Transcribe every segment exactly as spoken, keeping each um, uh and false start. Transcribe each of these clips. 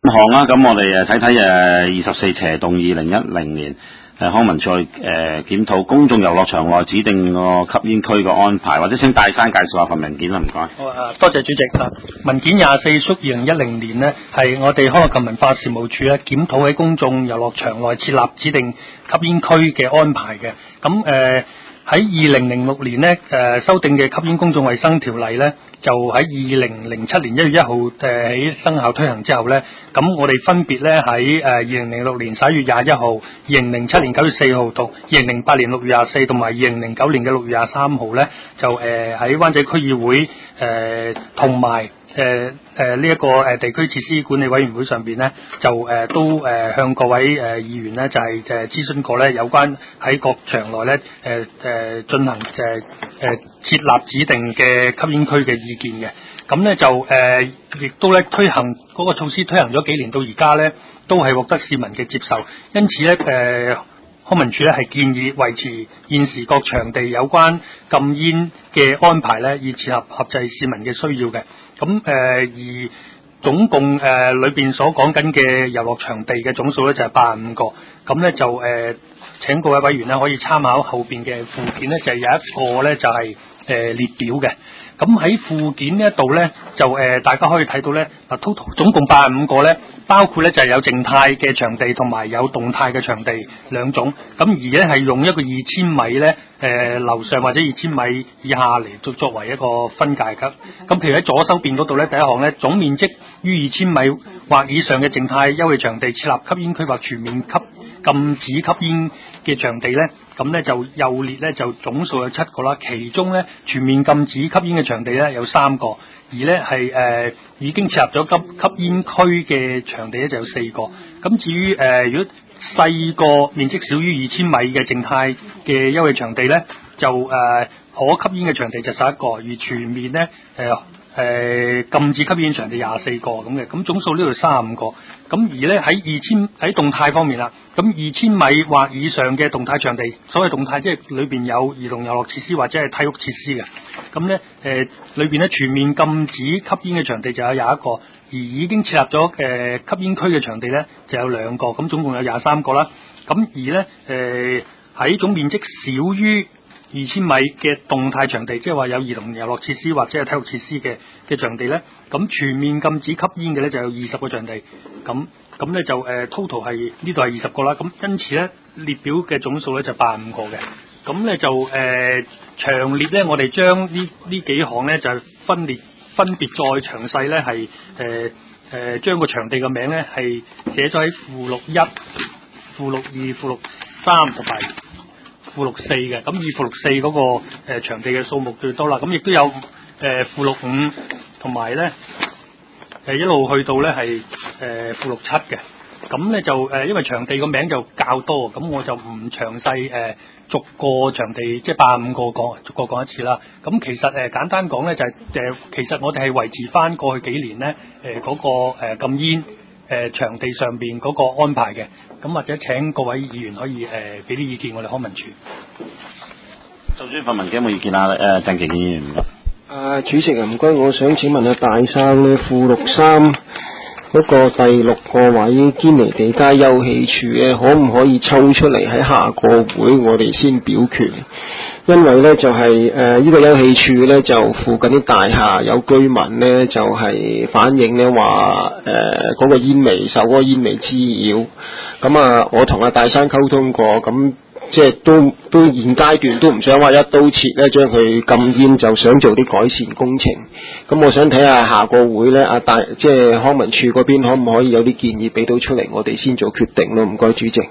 行啦，咁我哋誒睇睇誒二十四斜動二零一零年誒康文署誒檢討公眾遊樂場內指定個吸煙區嘅安排，或者請大山介紹下份文件啦，唔該。 好啊，多謝主席啊。文件廿四縮二零一零年呢，係我哋康樂及文化事務處咧檢討喺公眾遊樂場內設立指定吸煙區嘅安排嘅。咁誒喺二零零六年呢，誒、呃、修訂嘅吸煙公眾衛生條例呢，就喺二零零七年一月一號誒喺生效推行之後呢，咁我哋分別呢喺誒二零零六年十一月廿一號、二零零七年九月四號同二零零八年六月廿四同埋二零零九年嘅六月廿三號呢，就誒喺灣仔區議會誒同埋誒誒呢一個誒地區設施管理委員會上邊呢，就誒、呃、都誒、呃、向各位誒、呃、議員呢，就係誒諮詢過呢有關喺各場內呢誒誒進行誒誒、呃、設立指定嘅吸煙區嘅意見嘅。咁呢就誒亦、呃、都咧推行嗰、那個措施推行咗幾年到而家呢，都係獲得市民嘅接受，因此呢，誒、呃、康文署咧係建議維持現時各場地有關禁煙嘅安排呢，以切合合制市民嘅需要嘅。咁誒、呃、而總共誒裏邊所講緊嘅遊樂場地嘅總數咧就係八十五個，咁咧就誒、呃、請各位委員咧可以參考後邊嘅附件咧，就係有一個咧就係、是、誒、呃、列表嘅。咁喺附件呢一度咧就誒、呃、大家可以睇到咧嗱 total 總共八十五個咧，包括咧就係、是、有靜態嘅場地同埋有動態嘅場地兩種，咁而咧係用一個二千米咧誒樓上或者二千米以下嚟作作為一個分界㗎。咁譬如喺左手邊嗰度咧，第一項咧總面積於二千米或以上嘅靜態休憩場地設立吸煙區或全面吸禁止吸煙嘅場地咧，咁咧就右列咧就總數有七個啦，其中咧全面禁止吸煙嘅場地咧有三個，而咧係誒已經設立咗吸吸煙區嘅場地咧就有四個。咁至於誒、呃、如果細個面積少於二千米嘅靜態嘅休憩場地咧，就誒、呃、可吸煙嘅場地就十一個，而全面咧誒誒禁止吸煙場地廿四個咁嘅，咁總數呢度三十五個。咁而咧喺二千喺動態方面啦，咁二千米或以上嘅動態場地，所謂動態即係裏邊有兒童遊樂設施或者係體育設施嘅。咁咧誒裏邊咧全面禁止吸煙嘅場地就有廿一個，而已經設立咗誒、呃、吸煙區嘅場地咧就有兩個，咁總共有廿三個啦。咁而咧誒喺總面積少於二千米嘅動態場地，即係話有兒童遊樂設施或者係體育設施嘅嘅場地咧，咁全面禁止吸煙嘅咧就有二十個場地，咁咁咧就誒、呃、total 係呢度係二十個啦，咁因此咧列表嘅總數咧就八十五個嘅，咁咧就誒詳、呃、列咧我哋將呢呢幾項咧就分列分別再詳細咧係誒誒將個場地嘅名咧係寫咗喺附錄一、附錄二、附錄三同埋附錄四嘅，咁以附錄四嗰個誒、呃、場地嘅數目最多啦，咁亦都有誒、呃、附錄五同埋咧誒一路去到咧係誒附錄七嘅，咁咧就誒、呃、因為場地個名就較多，咁我就唔詳細誒逐個場地即係八十五個講逐個講一次啦。咁其實誒、呃、簡單講咧就係、是、誒、呃、其實我哋係維持翻過去幾年咧誒嗰個誒、呃、禁煙誒、呃、場地上邊嗰個安排嘅。咁或者請各位議員可以誒俾啲意見我哋康文署。 就住份文件有冇意見啊？誒鄭琪健議員唔該。 啊主席啊，唔該，我想請問下大生咧附錄三嗰個第六個位堅尼地街休憩處咧，可唔可以抽出嚟喺下個會我哋先表決？因為咧就係誒呢個休憩處咧就附近啲大廈有居民咧就係、是、反映咧話誒嗰個煙味受嗰個煙味滋擾，咁啊我同阿大生溝通過，咁即係都都現階段都唔想話一刀切咧將佢禁煙，就想做啲改善工程。咁我想睇下下個會咧阿大即係康文署嗰邊可唔可以有啲建議俾到出嚟，我哋先做決定咯。唔該主席。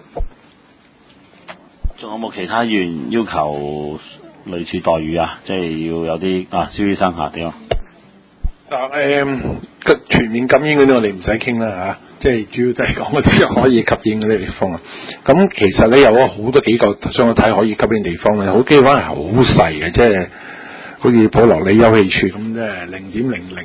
仲有冇其他議員要求類似待遇啊？即係要有啲啊，蕭醫生下點啊？ 嗱誒，全面禁煙嗰啲我哋唔使傾啦嚇，即係主要就係講嗰啲可以吸煙嗰啲地方啊。咁其實咧有咗好多幾個上去睇可以吸煙地方咧，好基本係好細嘅，即係好似普羅里休憩處咁，即係零點零零五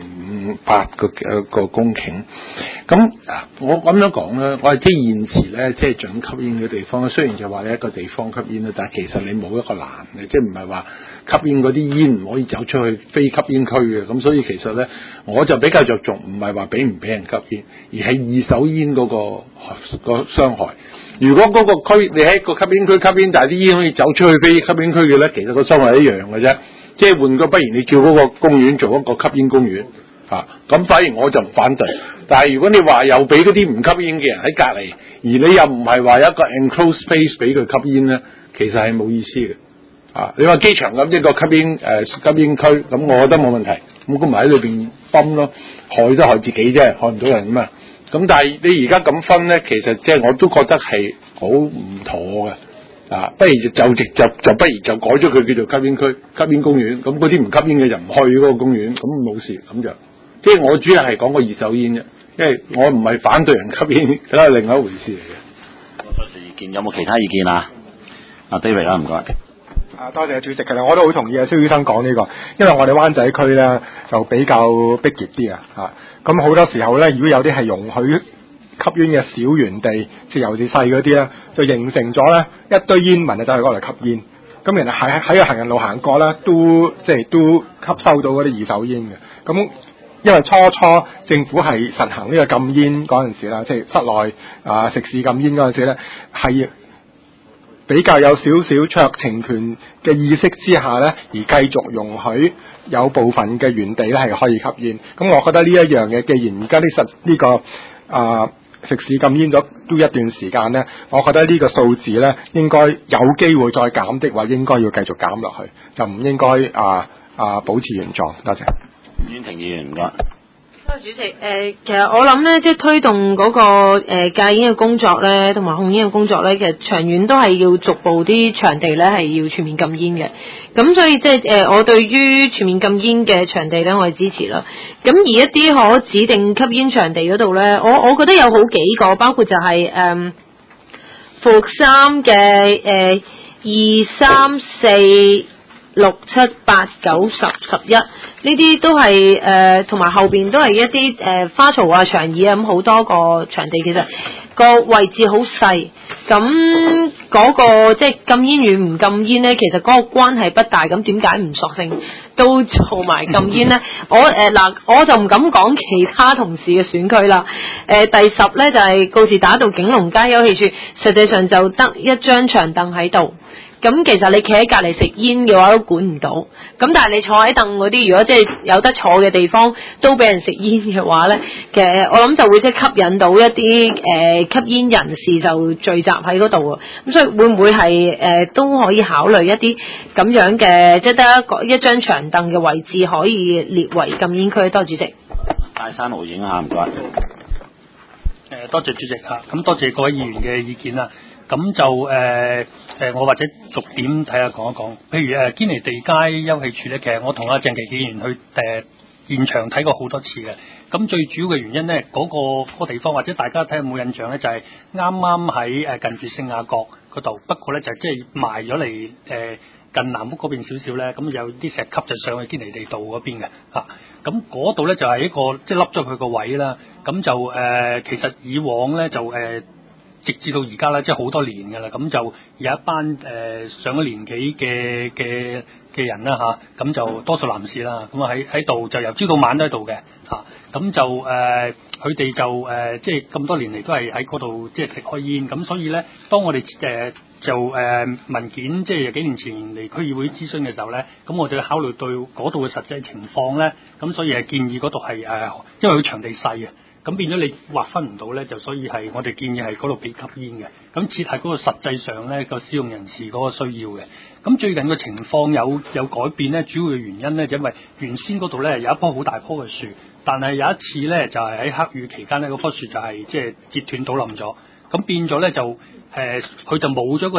五八個個公頃。咁我咁樣講咧，我係即係現時咧，即係準吸煙嘅地方，雖然就話你一個地方吸煙啦，但係其實你冇一個欄嘅，即係唔係話吸煙嗰啲煙唔可以走出去非吸煙區嘅。咁所以其實咧，我就比較着重唔係話俾唔俾人吸煙，而係二手煙嗰、嗰個、嗰個傷害。如果嗰個區你喺個吸煙區吸煙，但係啲煙可以走出去非吸煙區嘅咧，其實個傷害一樣嘅啫。即係換個不如你叫嗰個公園做一個吸煙公園嚇，咁、啊、反而我就唔反對。但係如果你話又俾嗰啲唔吸煙嘅人喺隔離，而你又唔係話有一個 enclosed space 俾佢吸煙咧，其實係冇意思嘅。啊，你話機場咁一個吸煙誒、呃、吸煙區，咁我覺得冇問題。咁咁咪喺裏邊泵咯，害都害自己啫，害唔到人啊嘛。咁但係你而家咁分咧，其實即係我都覺得係好唔妥嘅。啊，不如就就直就就不如就改咗佢叫做吸煙區、吸煙公園。咁嗰啲唔吸煙嘅就唔去嗰個公園，咁冇事。咁就即係我主要係講個二手煙啫，因為我唔係反對人吸煙，咁係另外一回事嚟嘅。 多謝意見，有冇其他意見啊？阿 David 啦，唔該。 啊，多謝主席嘅啦，我都好同意啊，蕭醫生講呢個，因為我哋灣仔區咧就比較逼傑啲啊，嚇咁好多時候咧，如果有啲係容許吸煙嘅小園地，即係尤其是細嗰啲咧，就形成咗咧一堆煙民啊走去嗰度吸煙，咁人哋喺喺個行人路行過咧，都即係都吸收到嗰啲二手煙嘅。咁因為初初政府係實行呢個禁煙嗰陣時啦，即係室內啊食肆禁煙嗰陣時咧，係比較有少少酌情權嘅意識之下咧，而繼續容許有部分嘅園地咧係可以吸煙。咁我覺得呢一樣嘢，既然而家呢實呢個啊、呃、食肆禁煙咗都一段時間咧，我覺得呢個數字咧應該有機會再減的話，應該要繼續減落去，就唔應該啊啊保持原狀。多謝。 婉婷議員唔該。 多謝主席。誒、呃，其實我諗咧，即係推動嗰、那個誒、呃、戒煙嘅工作咧，同埋控煙嘅工作咧，其實長遠都係要逐步啲場地咧係要全面禁煙嘅。咁所以即係誒，我對於全面禁煙嘅場地咧，我係支持啦。咁而一啲可指定吸煙場地嗰度咧，我我覺得有好幾個，包括就係、是、誒、呃、附三嘅誒二三四六七八九十十一。呢啲都係誒，同、呃、埋後邊都係一啲誒、呃、花槽啊、長椅啊，咁好多個場地，其實個位置好細。咁嗰、那個即係禁煙與唔禁煙咧，其實嗰個關係不大。咁點解唔索性都做埋禁煙咧？我誒嗱、呃，我就唔敢講其他同事嘅選區啦。誒、呃、第十咧就係、是、告士打道景隆街休憩處，實際上就得一張長凳喺度。咁其實你企喺隔離食煙嘅話都管唔到，咁但係你坐喺凳嗰啲，如果即係有得坐嘅地方都俾人食煙嘅話咧，其實我諗就會即係吸引到一啲誒、呃、吸煙人士就聚集喺嗰度啊。咁所以會唔會係誒、呃、都可以考慮一啲咁樣嘅，即係得一個一張長凳嘅位置可以列為禁煙區？多謝主席。 大山路影下唔該。 誒多謝主席嚇，咁多謝各位議員嘅意見啦。咁就誒誒、呃呃，我或者逐點睇下講一講。譬如誒堅尼地街休憩處咧，其實我同阿鄭琪議員去誒、呃、現場睇過好多次嘅。咁最主要嘅原因咧，嗰、那個嗰、那個地方或者大家睇有冇印象咧，就係啱啱喺誒近住聖雅閣嗰度。不過咧就即係埋咗嚟誒近南屋嗰邊少少咧，咁有啲石級就上去堅尼地道嗰邊嘅嚇。咁嗰度咧就係一個即係凹咗佢個位啦。咁就誒、呃、其實以往咧就誒。呃直至到而家咧，即係好多年㗎啦，咁就有一班誒、呃、上咗年紀嘅嘅嘅人啦嚇，咁、啊、就多數男士啦，咁啊喺喺度就由朝到晚都喺度嘅嚇，咁、啊、就誒佢哋就誒、呃、即係咁多年嚟都係喺嗰度即係食開煙，咁所以咧，當我哋誒、呃、就誒、呃、文件即係幾年前嚟區議會諮詢嘅時候咧，咁我哋考慮到嗰度嘅實際情況咧，咁所以係建議嗰度係誒，因為佢場地細啊。咁變咗你劃分唔到咧，就所以係我哋建議係嗰度俾吸煙嘅。咁設係嗰個實際上咧個使用人士嗰個需要嘅。咁最近嘅情況有有改變咧，主要嘅原因咧就因為原先嗰度咧有一棵好大棵嘅樹，但係有一次咧就係、是、喺黑雨期間咧嗰棵樹就係即係折斷倒冧咗，咁變咗咧就誒佢、呃、就冇咗個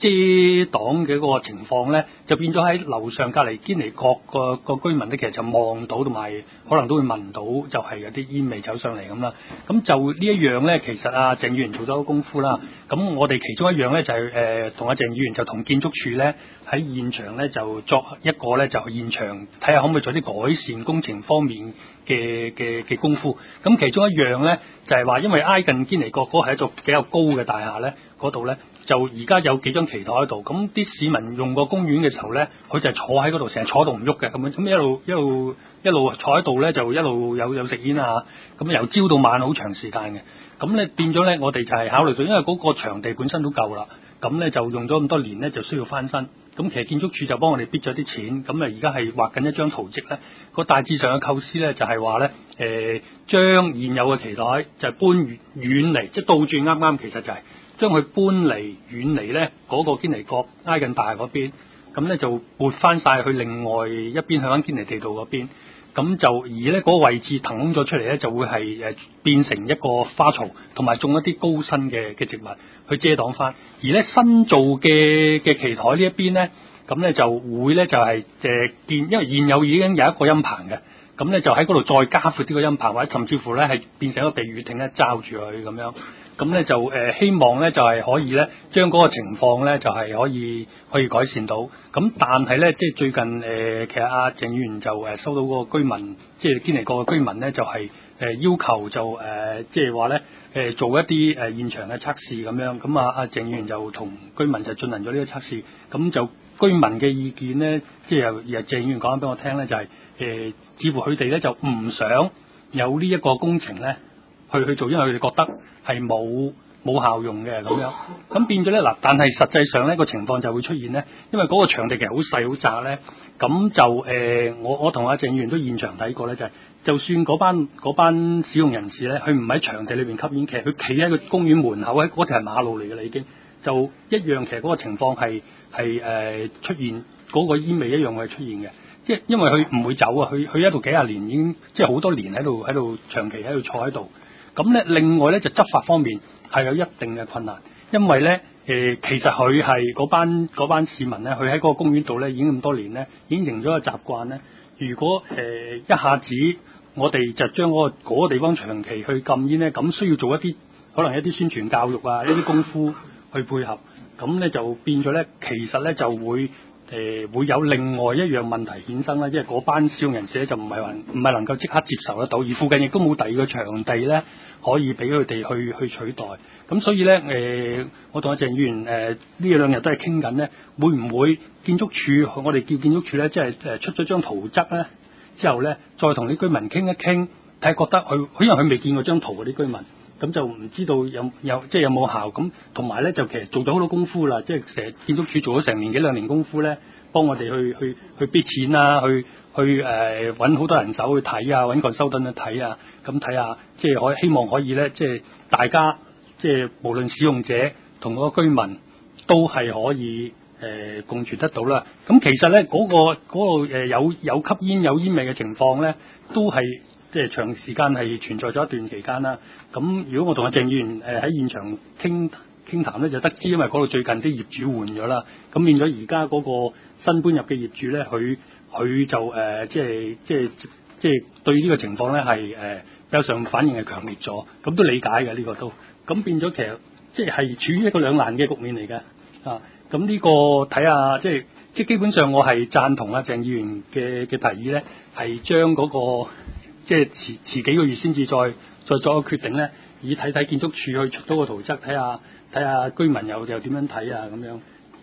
遮擋嘅嗰個情況咧，就變咗喺樓上隔離堅尼閣個個居民咧，其實就望到同埋可能都會聞到，就係有啲煙味走上嚟咁啦。咁就呢一樣咧，其實阿鄭議員做咗個功夫啦。咁我哋其中一樣咧就係誒同阿鄭議員就同建築署咧喺現場咧就作一個咧就現場睇下可唔可以做啲改善工程方面嘅嘅嘅功夫。咁其中一樣咧就係話，因為挨近堅尼閣嗰係一座比較高嘅大廈咧，嗰度咧。就而家有幾張旗台喺度，咁啲市民用過公園嘅時候咧，佢就係坐喺嗰度，成日坐到唔喐嘅咁樣，咁一路一路一路坐喺度咧，就一路有有食煙啊，咁由朝到晚好長時間嘅，咁咧變咗咧，我哋就係考慮到，因為嗰個場地本身都夠啦，咁咧就用咗咁多年咧，就需要翻新，咁其實建築署就幫我哋逼咗啲錢，咁啊而家係畫緊一張圖則咧，個大致上嘅構思咧就係話咧，誒將現有嘅旗台就係搬遠遠離，即係倒轉啱啱，其實就係、是。將佢搬離遠離咧嗰個堅尼閣挨近大嗰邊，咁咧就撥翻晒去另外一邊向翻堅尼地道嗰邊，咁就而咧嗰個位置騰空咗出嚟咧，就會係誒變成一個花槽，同埋種一啲高身嘅嘅植物去遮擋翻。而咧新造嘅嘅旗台呢一邊咧，咁咧就會咧就係誒建，因為現有已經有一個陰棚嘅，咁咧就喺嗰度再加闊啲個陰棚，或者甚至乎咧係變成一個避雨亭咧罩住佢咁樣。咁咧就誒、呃、希望咧就係、是、可以咧將嗰個情況咧就係、是、可以可以改善到。咁但係咧即係最近誒、呃、其實阿鄭議員就誒收到嗰個居民，即係堅尼閣嘅居民咧就係、是、誒、呃、要求就誒即係話咧誒做一啲誒、呃、現場嘅測試咁樣。咁啊阿鄭議員就同居民就進行咗呢個測試。咁就居民嘅意見咧，即係又又鄭議員講翻俾我聽咧，就係、是、誒、呃、似乎佢哋咧就唔想有呢一個工程咧。去去做，因為佢哋覺得係冇冇效用嘅咁樣，咁變咗咧嗱。但係實際上咧個情況就會出現咧，因為嗰個場地其實好細好窄咧，咁就誒、呃、我我同阿鄭議員都現場睇過咧，就係、是、就算嗰班嗰班使用人士咧，佢唔喺場地裏邊吸煙，其實佢企喺個公園門口，喺嗰條係馬路嚟嘅啦，已經就一樣，其實嗰個情況係係誒出現嗰、那個煙味一樣會出現嘅。即係因為佢唔會走啊，佢佢喺度幾廿年已經即係好多年喺度喺度長期喺度坐喺度。咁咧，另外咧就執法方面係有一定嘅困難，因為咧誒、呃，其實佢係嗰班嗰班市民咧，佢喺嗰個公園度咧已經咁多年咧，已經形成咗個習慣咧。如果誒、呃、一下子我哋就將嗰、嗰個嗰個地方長期去禁煙咧，咁需要做一啲可能一啲宣傳教育啊，一啲功夫去配合，咁咧就變咗咧，其實咧就會誒、呃、會有另外一樣問題衍生啦，因為嗰班使用人士咧就唔係話唔係能夠即刻接受得到，而附近亦都冇第二個場地咧。可以俾佢哋去去取代，咁所以咧誒、呃，我同阿鄭議員誒呢兩日都係傾緊咧，會唔會建築署我哋叫建築署咧，即係誒出咗張圖則咧之後咧，再同啲居民傾一傾，睇下覺得佢，因為佢未見過張圖嗰啲居民，咁就唔知道有有即係有冇效，咁同埋咧就其實做咗好多功夫啦，即係成建築署做咗成年幾兩年功夫咧，幫我哋去去去逼錢啊，去。去誒揾好多人手去睇啊，揾個收燈去睇啊，咁睇下即係可以希望可以咧，即係大家即係無論使用者同嗰個居民都係可以誒、呃、共存得到啦。咁其實咧嗰、嗰個嗰、嗰個、有有吸煙有煙味嘅情況咧，都係即係長時間係存在咗一段期間啦。咁如果我同阿鄭議員誒喺現場傾傾談咧，就得知因為嗰度最近啲業主換咗啦，咁變咗而家嗰個新搬入嘅業主咧，佢佢就誒、呃、即係即係即係對呢個情況咧係誒比較上反應係強烈咗，咁都理解嘅呢、呢個都，咁變咗其實即係係處於一個兩難嘅局面嚟嘅啊。咁呢個睇下即係即係基本上我係贊同阿鄭議員嘅嘅提議咧，係將嗰個即係遲遲幾個月先至再再作個決定咧，以睇睇建築署去出到個圖則，睇下睇下居民又又點樣睇啊咁樣。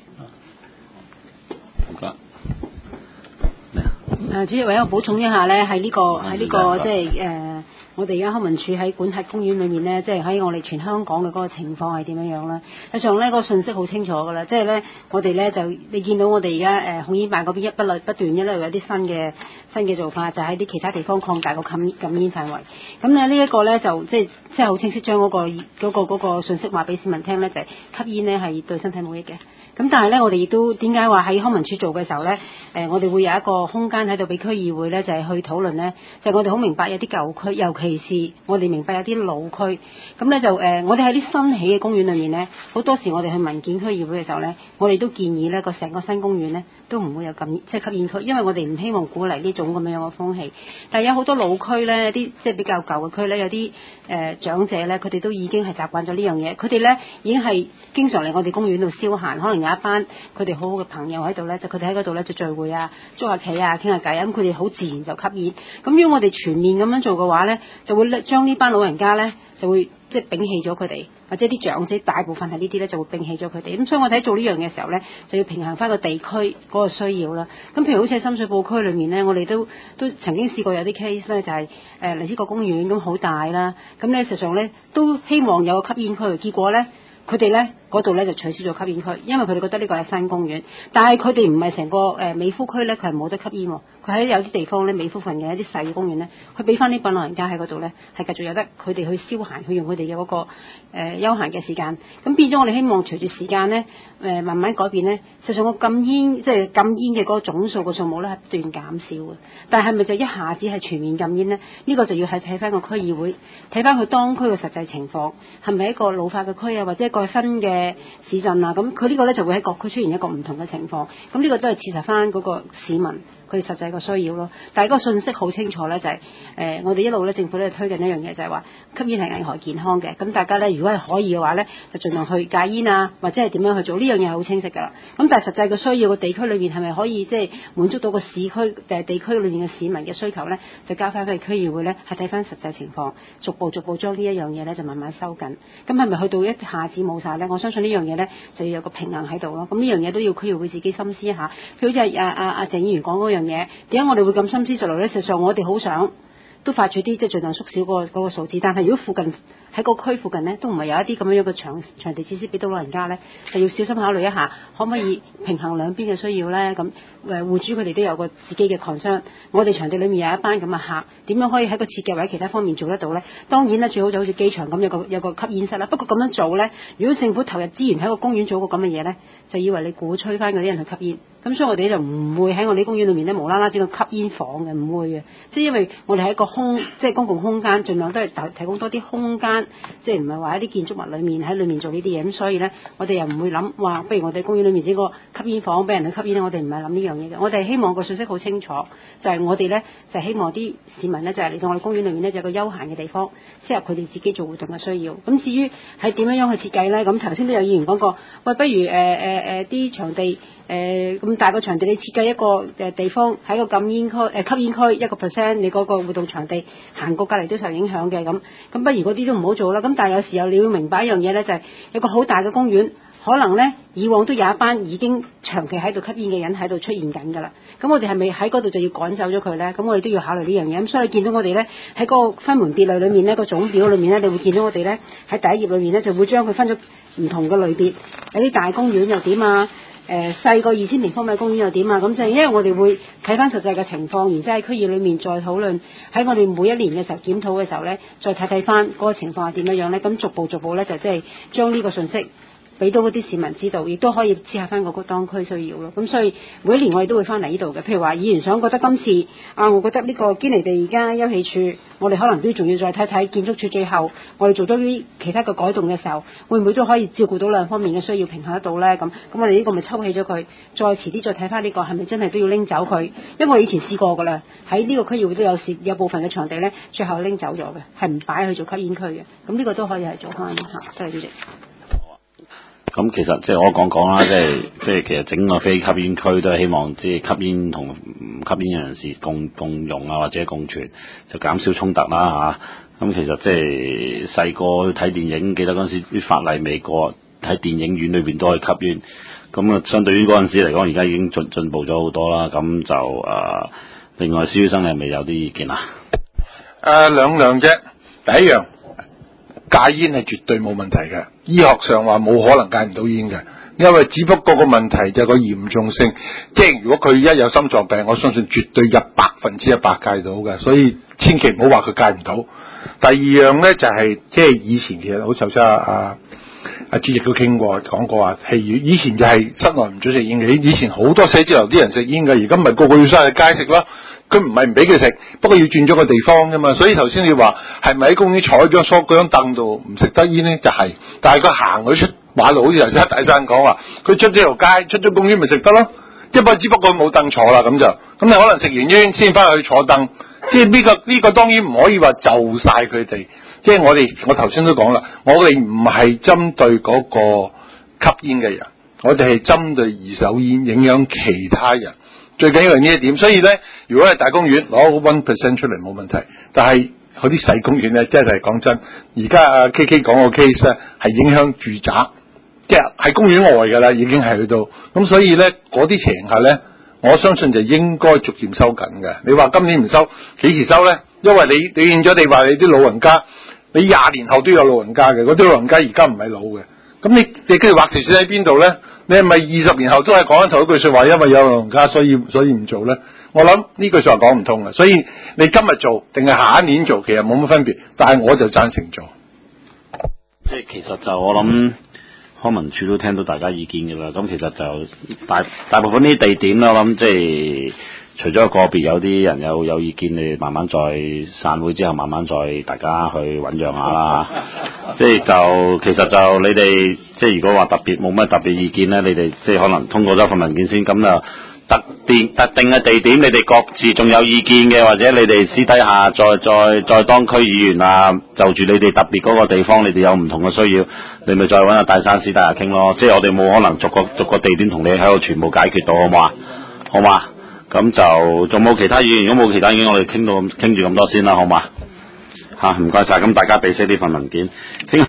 好嘅。 誒、呃，主席，為咗補充一下咧，喺呢、這個喺呢、這個即係誒，我哋而家康文署喺管轄公園裏面咧，即係喺我哋全香港嘅嗰個情況係點樣樣咧？實際上咧，個信息好清楚㗎啦，即係咧，我哋咧就你見到我哋而家誒控煙辦嗰邊一不斷不斷一路有啲新嘅新嘅做法，就喺、是、啲其他地方擴大個禁禁煙範圍。咁咧呢一個咧就即係即係好清晰將嗰、那個嗰、那個嗰、那個信息話俾市民聽咧，就係、是、吸煙咧係對身體冇益嘅。咁但係咧，我哋亦都點解話喺康文署做嘅時候咧，誒、呃，我哋會有一個空間喺度俾區議會咧，就係、是、去討論咧。就係、我哋好明白有啲舊區，尤其其是我哋明白有啲老區，咁咧就誒、呃，我哋喺啲新起嘅公園裏面咧，好多時我哋去民建區議會嘅時候咧，我哋都建議咧個成個新公園咧都唔會有咁即係吸煙區，因為我哋唔希望鼓勵呢種咁樣嘅風氣。但係有好多老區咧，啲即係比較舊嘅區咧，有啲誒、呃、長者咧，佢哋都已經係習慣咗呢樣嘢，佢哋咧已經係經常嚟我哋公園度消閒，可能有一班佢哋好好嘅朋友喺度咧，就佢哋喺嗰度咧就聚會啊、捉下棋啊、傾下偈啊，咁佢哋好自然就吸煙。咁如果我哋全面咁樣做嘅話咧，就會咧將呢班老人家咧就會即係摒棄咗佢哋，或者啲長者大部分係呢啲咧就會摒棄咗佢哋。咁所以我哋喺做呢樣嘅時候咧，就要平衡翻個地區嗰個需要啦。咁譬如好似喺深水埗區裏面咧，我哋都都曾經試過有啲 case 咧，就係誒荔枝角公園咁好大啦，咁咧實際上咧都希望有個吸煙區，結果咧佢哋咧嗰度咧就取消咗吸煙區，因為佢哋覺得呢個係新公園，但係佢哋唔係成個誒、呃、美孚區咧，佢係冇得吸煙喎。佢喺有啲地方咧，美孚份嘅一啲細嘅公園咧，佢俾翻啲班老人家喺嗰度咧，係繼續有得佢哋去消閒，去用佢哋嘅嗰個誒、呃、休閒嘅時間。咁變咗我哋希望隨住時間咧，誒、呃、慢慢改變咧，實際上個禁煙即係禁煙嘅嗰個總數嘅數目咧係不斷減少嘅。但係咪就一下子係全面禁煙咧？呢、呢個就要係睇翻個區議會，睇翻佢當區嘅實際情況，係咪一個老化嘅區啊，或者一個新嘅市鎮啊？咁佢呢個咧就會喺各區出現一個唔同嘅情況。咁呢個都係切實翻嗰個市民佢實際個需要咯。但係個信息好清楚咧，就係、是、誒、呃、我哋一路咧政府咧推緊一樣嘢，就係話吸煙係危害健康嘅。咁大家咧如果係可以嘅話咧，就盡量去戒煙啊，或者係點樣去做呢樣嘢係好清晰㗎啦。咁但係實際嘅需要個地區裏面係咪可以即係滿足到個市區誒地區裏面嘅市民嘅需求咧？就交翻去區議會咧，係睇翻實際情況，逐步逐步將呢一樣嘢咧就慢慢收緊。咁係咪去到一下子冇晒咧？我相信呢樣嘢咧就要有個平衡喺度咯。咁呢樣嘢都要區議會自己深思一下。譬如好似係阿阿阿鄭議員講嗰樣嘢，點解我哋會咁深思熟慮咧？實際上我哋好想都發出啲即係盡量縮小嗰個嗰個數字，但係如果附近喺個區附近咧，都唔係有一啲咁樣樣嘅場場地設施俾到老人家咧，就要小心考慮一下，可唔可以平衡兩邊嘅需要咧？咁誒戶主佢哋都有個自己嘅 concern，我哋場地裏面有一班咁嘅客，點樣可以喺個設計或者其他方面做得到咧？當然咧，最好就好似機場咁有個有個吸煙室啦。不過咁樣做咧，如果政府投入資源喺個公園做個咁嘅嘢咧，就以為你鼓吹翻嗰啲人去吸煙。咁所以我哋就唔會喺我哋公園裏面咧無啦啦整個吸煙房嘅，唔會嘅。即係因為我哋喺個空即係公共空間，盡量都係提提供多啲空間，即係唔係話喺啲建築物裏面喺裏面做呢啲嘢。咁所以咧，我哋又唔會諗話，不如我哋公園裏面整個吸煙房俾人去吸煙咧。我哋唔係諗呢樣嘢嘅。我哋希望個信息好清楚，就係、是、我哋咧就係、希望啲市民咧就係嚟到我哋公園裏面咧就有個休閒嘅地方，適合佢哋自己做活動嘅需要。咁至於係點樣樣去設計咧？咁頭先都有議員講過，喂，不如誒誒誒啲場地。誒咁、呃、大個場地，你設計一個誒地方喺個禁煙區誒、呃、吸煙區一個 percent，你嗰個活動場地行過隔離都受影響嘅咁，咁不如嗰啲都唔好做啦。咁但係有時候你要明白一樣嘢咧，就係、是、有個好大嘅公園，可能咧以往都有一班已經長期喺度吸煙嘅人喺度出現緊㗎啦。咁我哋係咪喺嗰度就要趕走咗佢咧？咁我哋都要考慮呢樣嘢。咁所以見到我哋咧喺個分門別類裏面咧個總表裏面咧，你會見到我哋咧喺第一頁裏面咧就會將佢分咗唔同嘅類別，有啲大公園又點啊？誒細個二千平方米公園又點啊？咁就係因為我哋會睇翻實際嘅情況，然之後喺區議裏面再討論，喺我哋每一年嘅時候檢討嘅時候咧，再睇睇翻嗰個情況係點樣樣咧。咁逐步逐步咧就即係將呢個信息俾到嗰啲市民知道，亦都可以知下翻嗰個當區需要咯。咁所以每一年我哋都會翻嚟呢度嘅。譬如話議員想覺得今次啊，我覺得呢個堅尼地而家休憩處，我哋可能都仲要再睇睇建築署最後我哋做咗啲其他嘅改動嘅時候，會唔會都可以照顧到兩方面嘅需要，平衡得到咧？咁咁我哋呢個咪抽起咗佢，再遲啲再睇翻呢個係咪真係都要拎走佢？因為我以前試過㗎啦，喺呢個區議會都有時有部分嘅場地咧，最後拎走咗嘅，係唔擺去做吸煙區嘅。咁呢個都可以係做翻嚇。多謝主席。 咁其實即係我講講啦，即係即係其實整個非吸煙區都係希望即係吸煙同唔吸煙人士共共用啊，或者共存，就減少衝突啦嚇。咁、啊、其實即係細個睇電影，記得嗰陣時啲法例未過，喺電影院裏邊都可以吸煙。咁啊，相對於嗰陣時嚟講，而家已經進進步咗好多啦。咁就誒、呃，另外蕭醫生你係咪有啲意見啊？ 誒、呃、兩樣啫，第一樣。戒煙係絕對冇問題嘅，醫學上話冇可能戒唔到煙嘅，因為只不過個問題就係個嚴重性，即係如果佢一有心臟病，我相信絕對有百分之一百戒到嘅，所以千祈唔好話佢戒唔到。第二樣咧就係、是、即係以前其實好頭先阿阿主席都傾過講過話，譬如以前就係室內唔准食煙嘅，以前好多寫字樓啲人食煙嘅，而家咪個個要出去街食咯。 佢唔係唔俾佢食，不過要轉咗個地方啫嘛。所以頭先你話係咪喺公園坐喺張梳嗰張凳度唔食得煙咧？就係、是，但係佢行佢出馬路，好似頭先大山講話，佢出咗條街，出咗公園咪食得咯。即係只不過冇凳坐啦咁就，咁你可能食完煙先翻去坐凳。即係呢個呢、這個當然唔可以話就晒佢哋。即係我哋我頭先都講啦，我哋唔係針對嗰個吸煙嘅人，我哋係針對二手煙影響其他人。最緊要係呢一點，所以咧，如果係大公園攞個 one percent 出嚟冇問題，但係嗰啲細公園咧，真係講真，而家阿 K K 講個 case 咧係影響住宅，即係喺公園外㗎啦，已經係去到，咁所以咧嗰啲情況咧，我相信就應該逐漸收緊嘅。你話今年唔收，幾時收咧？因為你你變咗你話你啲老人家，你廿年後都有老人家嘅，嗰啲老人家而家唔係老嘅，咁你你跟住畫條線喺邊度咧？你係咪二十年後都係講緊同一句說話？因為有老人家，所以所以唔做咧。我諗呢句說話講唔通嘅，所以你今日做定係下一年做，其實冇乜分別。但係我就贊成做。 即係其實就我諗康文署都聽到大家意見嘅啦。咁其實就大大部分呢啲地點啦，我諗即係除咗個別有啲人有有意見，你哋慢慢再散會之後，慢慢再大家去醞釀下啦。即係就其實就你哋即係如果話特別冇乜特別意見咧，你哋即係可能通過咗份文件先，咁就特定特定嘅地點，你哋各自仲有意見嘅，或者你哋私底下再再再當區議員啊，就住你哋特別嗰個地方，你哋有唔同嘅需要，你咪再揾阿大山私底下傾咯。即係我哋冇可能逐個逐個地點同你喺度全部解決到，好唔好啊？好嘛？咁就仲冇其他議員，如果冇其他議員，我哋傾到傾住咁多先啦，好嘛？嚇，唔該晒，咁大家俾些呢份文件。